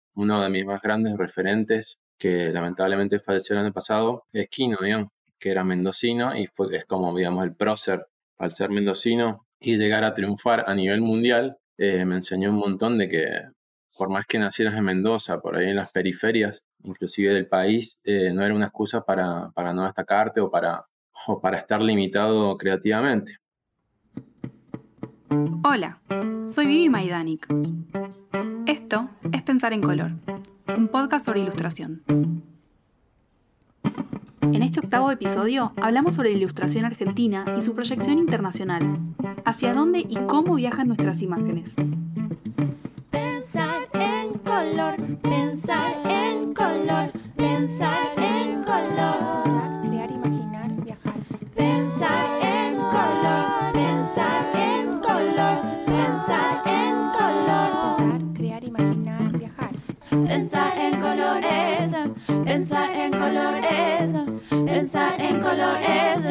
uno de mis más grandes referentes, que lamentablemente falleció el año pasado, es Quino, digamos, que era mendocino y es como, digamos, el prócer al ser mendocino y llegar a triunfar a nivel mundial. Me enseñó un montón de que por más que nacieras en Mendoza, por ahí en las periferias, inclusive del país, no era una excusa para no destacarte o para estar limitado creativamente. Hola, soy Vivi Maidanik. Esto es Pensar en Color, un podcast sobre ilustración. En este octavo episodio hablamos sobre la ilustración argentina y su proyección internacional. Hacia dónde y cómo viajan nuestras imágenes. Pensar en color, pensar en color, pensar en color. Crear, imaginar, viajar. Pensar en color, pensar en color, pensar en color. Pensar, crear, imaginar, viajar. Pensar en colores, pensar en colores, pensar en colores.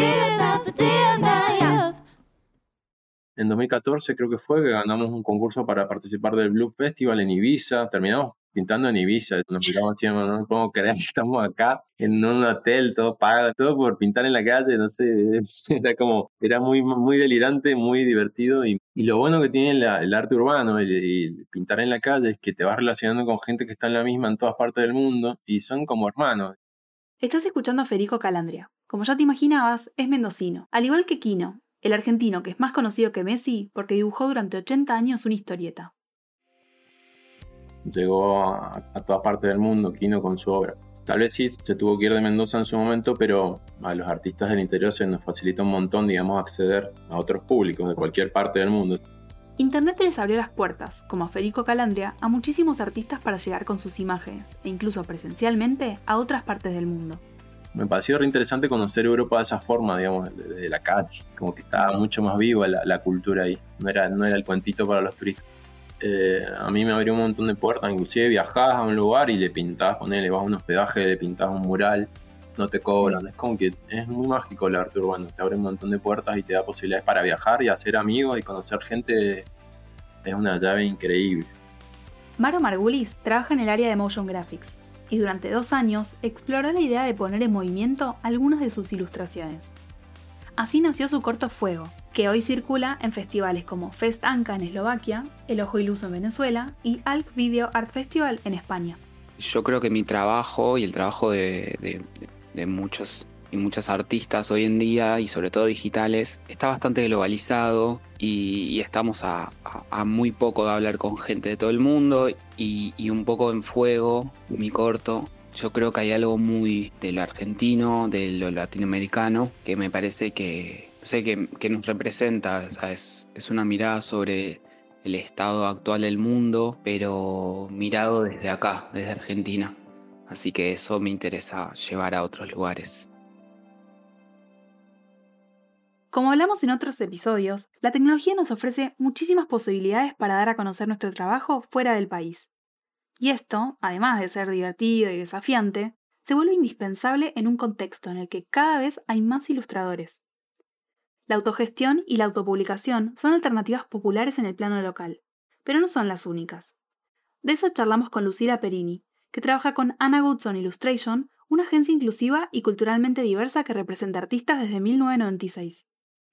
En 2014 creo que fue que ganamos un concurso para participar del Blue Festival en Ibiza. Terminamos pintando en Ibiza. Nos miramos así, no puedo creer que estamos acá en un hotel, todo pago, todo por pintar en la calle, no sé. Era muy delirante, muy divertido. Y lo bueno que tiene el arte urbano y pintar en la calle es que te vas relacionando con gente que está en la misma en todas partes del mundo y son como hermanos. Estás escuchando a Federico Calandria. Como ya te imaginabas, es mendocino, al igual que Quino, el argentino que es más conocido que Messi porque dibujó durante 80 años una historieta. Llegó a todas partes del mundo, Quino, con su obra. Tal vez sí, se tuvo que ir de Mendoza en su momento, pero a los artistas del interior se nos facilita un montón, digamos, acceder a otros públicos de cualquier parte del mundo. Internet les abrió las puertas, como a Federico Calandria, a muchísimos artistas para llegar con sus imágenes, e incluso presencialmente, a otras partes del mundo. Me pareció re interesante conocer Europa de esa forma, digamos, desde la calle, como que estaba mucho más viva la cultura ahí, no era el cuentito para los turistas. A mí me abrió un montón de puertas, inclusive viajabas a un lugar y le pintabas, le vas a un hospedaje, le pintabas un mural, no te cobran, es como que es muy mágico el arte urbano, te abre un montón de puertas y te da posibilidades para viajar y hacer amigos y conocer gente, es una llave increíble. Maro Margulis trabaja en el área de motion graphics y durante 2 años exploró la idea de poner en movimiento algunas de sus ilustraciones. Así nació su corto Fuego, que hoy circula en festivales como Fest Anca en Eslovaquia, El Ojo Iluso en Venezuela y Alc Video Art Festival en España. Yo creo que mi trabajo y el trabajo de muchos y muchas artistas hoy en día, y sobre todo digitales, está bastante globalizado y estamos a muy poco de hablar con gente de todo el mundo y un poco en Fuego, mi corto. Yo creo que hay algo muy de lo argentino, de lo latinoamericano, que me parece que nos representa. O sea, es una mirada sobre el estado actual del mundo, pero mirado desde acá, desde Argentina. Así que eso me interesa llevar a otros lugares. Como hablamos en otros episodios, la tecnología nos ofrece muchísimas posibilidades para dar a conocer nuestro trabajo fuera del país. Y esto, además de ser divertido y desafiante, se vuelve indispensable en un contexto en el que cada vez hay más ilustradores. La autogestión y la autopublicación son alternativas populares en el plano local, pero no son las únicas. De eso charlamos con Lucila Perini, que trabaja con Anna Goodson Illustration, una agencia inclusiva y culturalmente diversa que representa artistas desde 1996.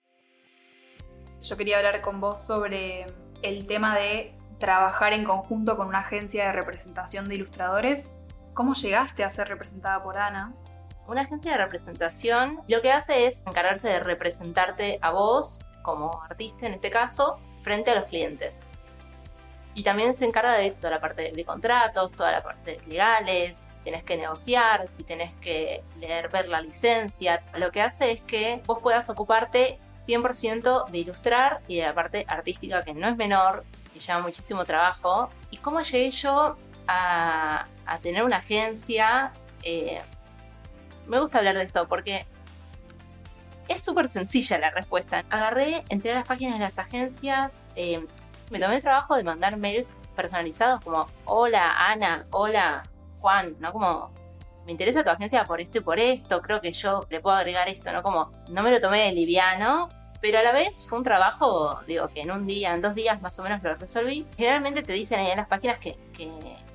Yo quería hablar con vos sobre el tema de trabajar en conjunto con una agencia de representación de ilustradores. ¿Cómo llegaste a ser representada por Ana? Una agencia de representación lo que hace es encargarse de representarte a vos, como artista en este caso, frente a los clientes. Y también se encarga de toda la parte de contratos, toda la parte legales, si tenés que negociar, si tenés que ver la licencia. Lo que hace es que vos puedas ocuparte 100% de ilustrar y de la parte artística, que no es menor, que lleva muchísimo trabajo. ¿Y cómo llegué yo a tener una agencia? Me gusta hablar de esto porque es súper sencilla la respuesta. Entré a las páginas de las agencias, me tomé el trabajo de mandar mails personalizados como hola Ana, hola Juan, ¿no? Como me interesa tu agencia por esto y por esto, creo que yo le puedo agregar esto, ¿no? Como no me lo tomé de liviano, pero a la vez fue un trabajo, digo, que en 2 días más o menos lo resolví. Generalmente te dicen ahí en las páginas que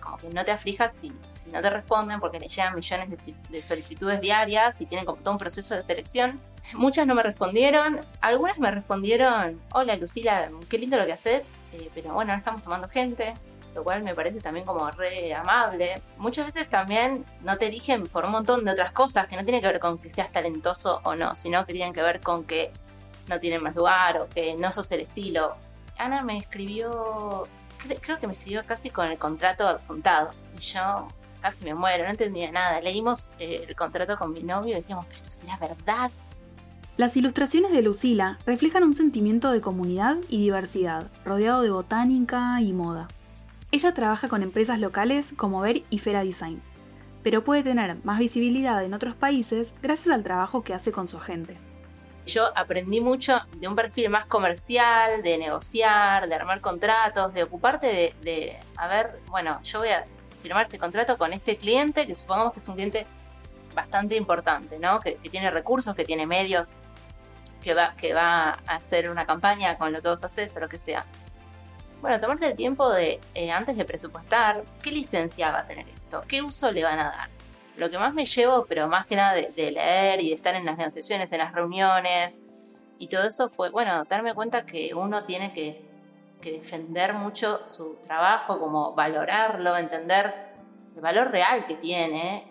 como que no te aflijas si no te responden, porque les llegan millones de solicitudes diarias y tienen como todo un proceso de selección. Muchas no me respondieron, algunas me respondieron: hola Lucila, qué lindo lo que haces, pero bueno, no estamos tomando gente, lo cual me parece también como re amable. Muchas veces también no te eligen por un montón de otras cosas que no tienen que ver con que seas talentoso o no, sino que tienen que ver con que no tienen más lugar o que no sos el estilo. Ana me escribió, creo que me escribió casi con el contrato adjuntado, y yo casi me muero, no entendía nada. Leímos el contrato con mi novio y decíamos: ¿esto será verdad? Las ilustraciones de Lucila reflejan un sentimiento de comunidad y diversidad, rodeado de botánica y moda. Ella trabaja con empresas locales como Ver y Fera Design, pero puede tener más visibilidad en otros países gracias al trabajo que hace con su agente. Yo aprendí mucho de un perfil más comercial, de negociar, de armar contratos, de ocuparte de a ver, bueno, yo voy a firmar este contrato con este cliente, que supongamos que es un cliente bastante importante, ¿no? Que tiene recursos, que tiene medios, que va a hacer una campaña con lo que vos haces o lo que sea. Bueno, tomarte el tiempo de, antes de presupuestar, ¿qué licencia va a tener esto? ¿Qué uso le van a dar? Lo que más me llevo, pero más que nada de leer y de estar en las negociaciones, en las reuniones y todo eso, fue, bueno, darme cuenta que uno tiene que defender mucho su trabajo, como valorarlo, entender el valor real que tiene.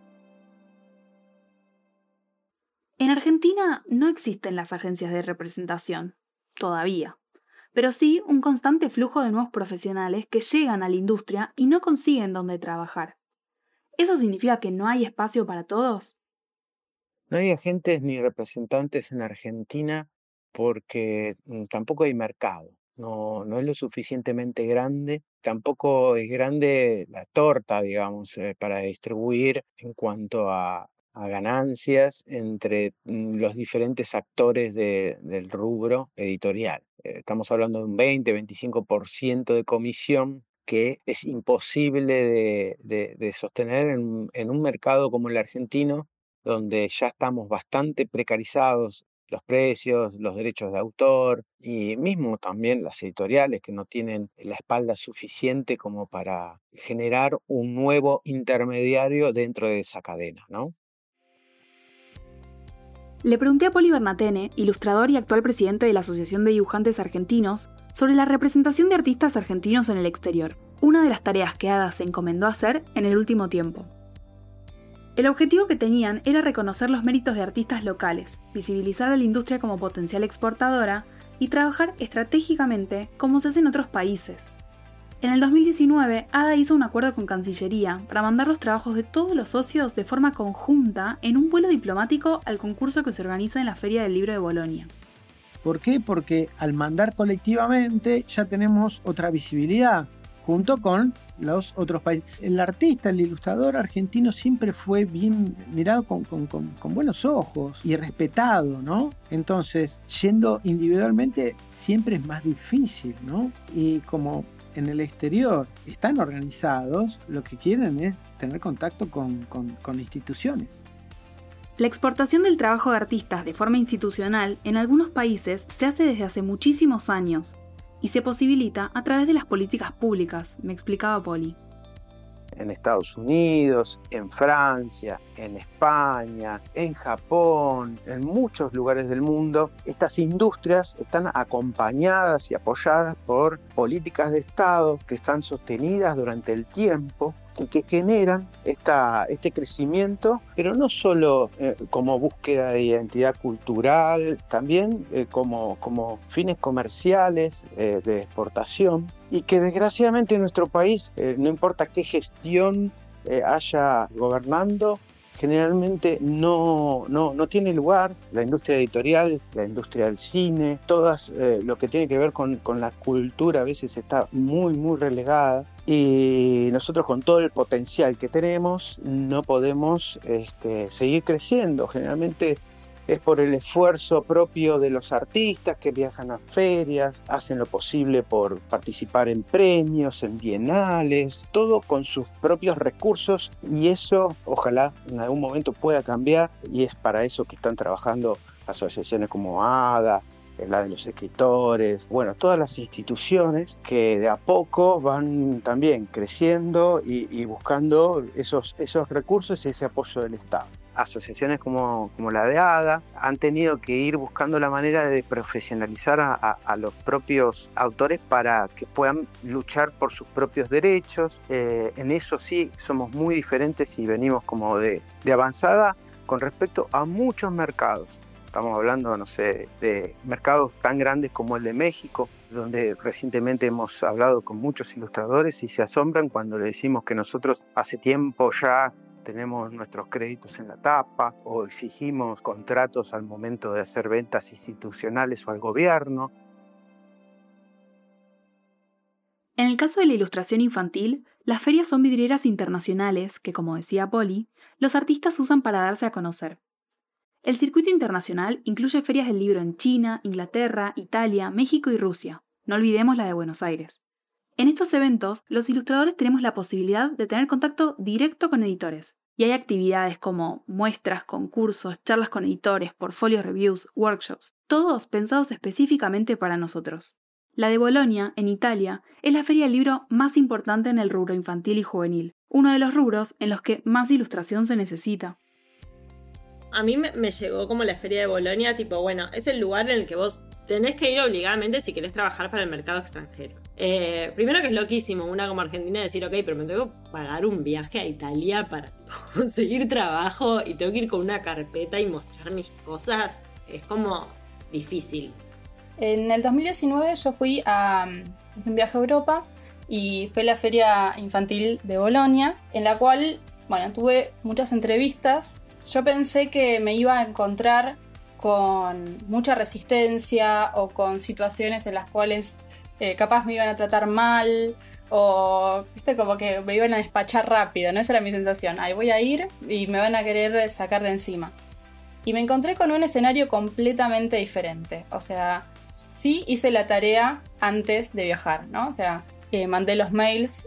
En Argentina no existen las agencias de representación, todavía, pero sí un constante flujo de nuevos profesionales que llegan a la industria y no consiguen dónde trabajar. ¿Eso significa que no hay espacio para todos? No hay agentes ni representantes en Argentina porque tampoco hay mercado. No es lo suficientemente grande, tampoco es grande la torta, digamos, para distribuir en cuanto a ganancias entre los diferentes actores del rubro editorial. Estamos hablando de un 20-25% de comisión que es imposible de sostener en un mercado como el argentino, donde ya estamos bastante precarizados los precios, los derechos de autor y mismo también las editoriales que no tienen la espalda suficiente como para generar un nuevo intermediario dentro de esa cadena, ¿no? Le pregunté a Poli Bernatene, ilustrador y actual presidente de la Asociación de Dibujantes Argentinos, sobre la representación de artistas argentinos en el exterior, una de las tareas que ADA se encomendó hacer en el último tiempo. El objetivo que tenían era reconocer los méritos de artistas locales, visibilizar a la industria como potencial exportadora y trabajar estratégicamente como se hace en otros países. En el 2019, ADA hizo un acuerdo con Cancillería para mandar los trabajos de todos los socios de forma conjunta en un vuelo diplomático al concurso que se organiza en la Feria del Libro de Bolonia. ¿Por qué? Porque al mandar colectivamente ya tenemos otra visibilidad, junto con los otros países. El artista, el ilustrador argentino siempre fue bien mirado con buenos ojos y respetado, ¿no? Entonces, yendo individualmente siempre es más difícil, ¿no? Y como en el exterior están organizados, lo que quieren es tener contacto con instituciones. La exportación del trabajo de artistas de forma institucional en algunos países se hace desde hace muchísimos años y se posibilita a través de las políticas públicas, me explicaba Poli. En Estados Unidos, en Francia, en España, en Japón, en muchos lugares del mundo, estas industrias están acompañadas y apoyadas por políticas de Estado que están sostenidas durante el tiempo y que generan este crecimiento, pero no solo como búsqueda de identidad cultural, también como fines comerciales de exportación, y que desgraciadamente en nuestro país, no importa qué gestión haya gobernando, generalmente no tiene lugar. La industria editorial, la industria del cine, todas lo que tiene que ver con la cultura a veces está muy relegada, y nosotros con todo el potencial que tenemos no podemos seguir creciendo. Generalmente es por el esfuerzo propio de los artistas que viajan a ferias, hacen lo posible por participar en premios, en bienales, todo con sus propios recursos, y eso ojalá en algún momento pueda cambiar, y es para eso que están trabajando asociaciones como ADA, la de los escritores, bueno, todas las instituciones que de a poco van también creciendo y buscando esos recursos y ese apoyo del Estado. Asociaciones como la de ADA han tenido que ir buscando la manera de profesionalizar a los propios autores para que puedan luchar por sus propios derechos. En eso sí somos muy diferentes y venimos como de avanzada con respecto a muchos mercados. Estamos hablando, no sé, de mercados tan grandes como el de México, donde recientemente hemos hablado con muchos ilustradores y se asombran cuando le decimos que nosotros hace tiempo ya tenemos nuestros créditos en la tapa o exigimos contratos al momento de hacer ventas institucionales o al gobierno. En el caso de la ilustración infantil, las ferias son vidrieras internacionales que, como decía Poli, los artistas usan para darse a conocer. El circuito internacional incluye ferias del libro en China, Inglaterra, Italia, México y Rusia. No olvidemos la de Buenos Aires. En estos eventos, los ilustradores tenemos la posibilidad de tener contacto directo con editores. Y hay actividades como muestras, concursos, charlas con editores, portfolio reviews, workshops, todos pensados específicamente para nosotros. La de Bolonia, en Italia, es la feria del libro más importante en el rubro infantil y juvenil, uno de los rubros en los que más ilustración se necesita. A mí me llegó como la feria de Bolonia, tipo, bueno, es el lugar en el que vos tenés que ir obligadamente si querés trabajar para el mercado extranjero. Primero que es loquísimo, una como argentina decir, ok, pero me tengo que pagar un viaje a Italia para conseguir trabajo y tengo que ir con una carpeta y mostrar mis cosas. Es como difícil. En el 2019 yo fui hice un viaje a Europa y fue la feria infantil de Bolonia, en la cual, bueno, tuve muchas entrevistas. Yo pensé que me iba a encontrar con mucha resistencia o con situaciones en las cuales capaz me iban a tratar mal o viste como que me iban a despachar rápido, ¿no? Esa era mi sensación. Ahí voy a ir y me van a querer sacar de encima. Y me encontré con un escenario completamente diferente. O sea, sí hice la tarea antes de viajar, ¿no? O sea, mandé los mails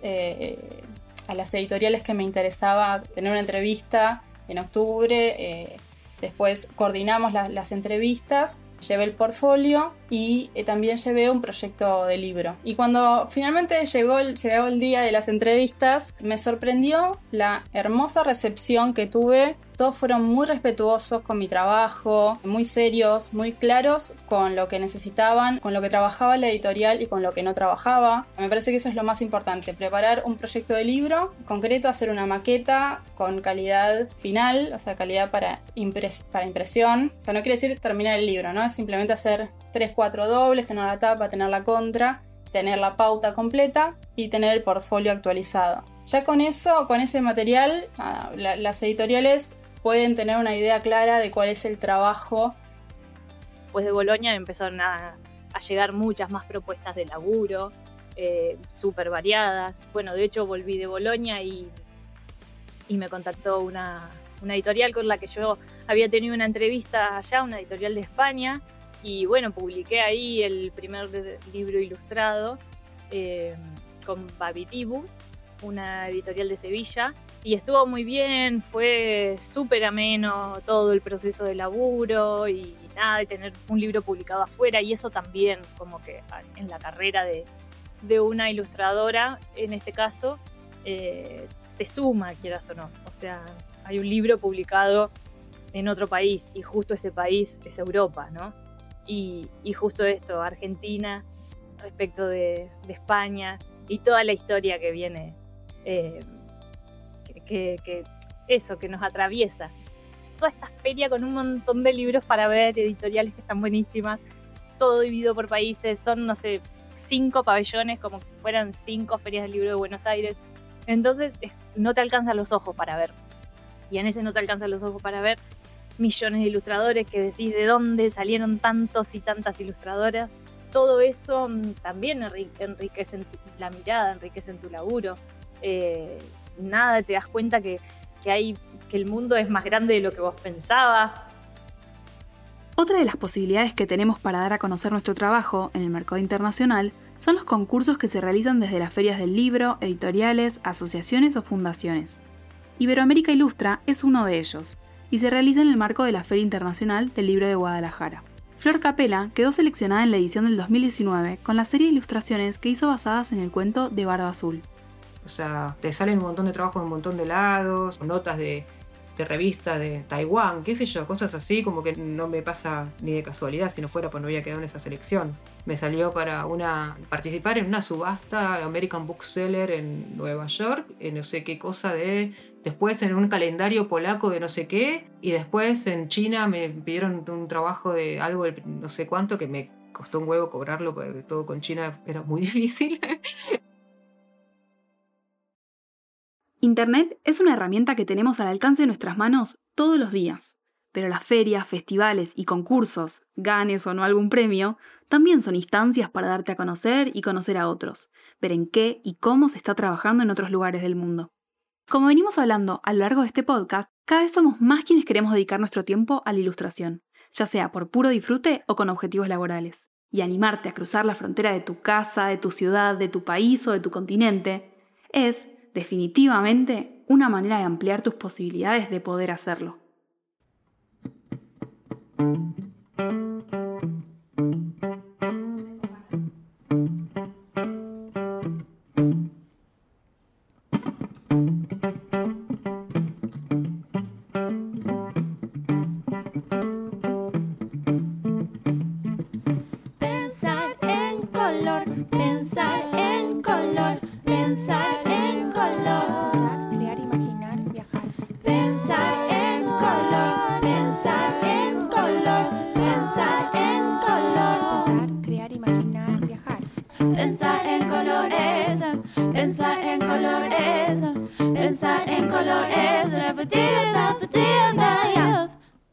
a las editoriales que me interesaba tener una entrevista en octubre. Después coordinamos las entrevistas, llevé el portfolio y también llevé un proyecto de libro. Y cuando finalmente llegó el día de las entrevistas, me sorprendió la hermosa recepción que tuve. Todos fueron muy respetuosos con mi trabajo, muy serios, muy claros con lo que necesitaban, con lo que trabajaba la editorial y con lo que no trabajaba. Me parece que eso es lo más importante, preparar un proyecto de libro concreto, hacer una maqueta con calidad final, o sea, calidad para impresión. O sea, no quiere decir terminar el libro, ¿no? Es simplemente hacer 3-4 dobles, tener la tapa, tener la contra, tener la pauta completa y tener el portfolio actualizado. Ya con eso, con ese material, las editoriales pueden tener una idea clara de cuál es el trabajo. Después de Bolonia empezaron a llegar muchas más propuestas de laburo, súper variadas. Bueno, de hecho volví de Bolonia y me contactó una editorial con la que yo había tenido una entrevista allá, una editorial de España, y bueno, publiqué ahí el primer libro ilustrado con Babitibu, una editorial de Sevilla, y estuvo muy bien, fue súper ameno todo el proceso de laburo y nada, de tener un libro publicado afuera, y eso también como que en la carrera de una ilustradora, en este caso, te suma, quieras o no. O sea, hay un libro publicado en otro país y justo ese país es Europa, ¿no? Y justo esto, Argentina respecto de España y toda la historia que viene, que nos atraviesa. Toda esta feria con un montón de libros para ver, editoriales que están buenísimas, todo dividido por países, son, no sé, 5 pabellones, como si fueran 5 ferias del libro de Buenos Aires. Entonces no te alcanzan los ojos para ver. Y en ese no te alcanzan los ojos para ver millones de ilustradores que decís de dónde salieron tantos y tantas ilustradoras. Todo eso también enriquece la mirada, enriquece tu laburo. Nada, te das cuenta que el mundo es más grande de lo que vos pensabas. Otra de las posibilidades que tenemos para dar a conocer nuestro trabajo en el mercado internacional son los concursos que se realizan desde las ferias del libro, editoriales, asociaciones o fundaciones. Iberoamérica Ilustra es uno de ellos, y se realiza en el marco de la Feria Internacional del Libro de Guadalajara. Flor Capella quedó seleccionada en la edición del 2019 con la serie de ilustraciones que hizo basadas en el cuento de Barba Azul. O sea, te salen un montón de trabajos de un montón de lados, notas de revistas de Taiwán, qué sé yo, cosas así, como que no me pasa ni de casualidad, si no fuera pues no había quedado en esa selección. Me salió para participar en una subasta American Bookseller en Nueva York, en no sé qué cosa después en un calendario polaco de no sé qué, y después en China me pidieron un trabajo de algo de no sé cuánto, que me costó un huevo cobrarlo, porque todo con China era muy difícil. Internet es una herramienta que tenemos al alcance de nuestras manos todos los días, pero las ferias, festivales y concursos, ganes o no algún premio, también son instancias para darte a conocer y conocer a otros, ver en qué y cómo se está trabajando en otros lugares del mundo. Como venimos hablando a lo largo de este podcast, cada vez somos más quienes queremos dedicar nuestro tiempo a la ilustración, ya sea por puro disfrute o con objetivos laborales. Y animarte a cruzar la frontera de tu casa, de tu ciudad, de tu país o de tu continente es, definitivamente, una manera de ampliar tus posibilidades de poder hacerlo. Pensar en color, pensar en color, pensar en color. Crear, imaginar, viajar. Pensar en color, pensar en color, pensar en color. Pensar, crear, imaginar, viajar. Pensar en colores, pensar en colores, pensar en colores. Repetir, repetir, repetir.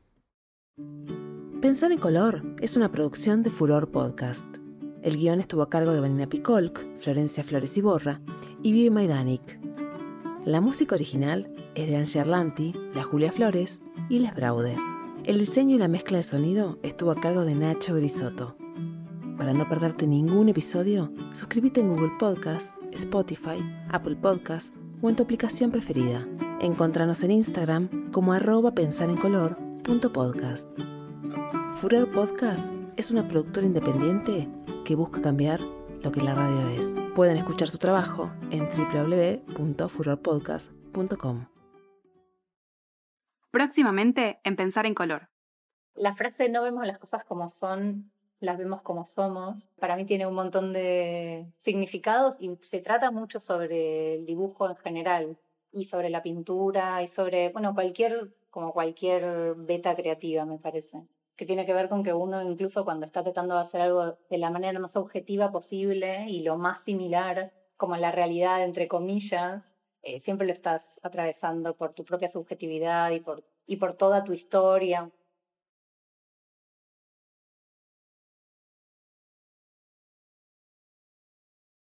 Pensar en Color es una producción de Furor Podcast. El guión estuvo a cargo de Vanina Picolc, Florencia Flores Iborra y Vivi Majdanek. La música original es de Angie Arlanti, la Julia Flores y Les Braude. El diseño y la mezcla de sonido estuvo a cargo de Nacho Grisotto. Para no perderte ningún episodio, suscríbete en Google Podcast, Spotify, Apple Podcast o en tu aplicación preferida. Encontranos en Instagram como @pensarencolor.podcast. Furor Podcast es una productora independiente que busca cambiar lo que la radio es. Pueden escuchar su trabajo en www.furorpodcast.com. Próximamente en Pensar en Color. La frase "no vemos las cosas como son, las vemos como somos", para mí tiene un montón de significados y se trata mucho sobre el dibujo en general y sobre la pintura y sobre, bueno, cualquier beta creativa, me parece, que tiene que ver con que uno, incluso cuando está tratando de hacer algo de la manera más objetiva posible y lo más similar como la realidad, entre comillas, siempre lo estás atravesando por tu propia subjetividad y por toda tu historia.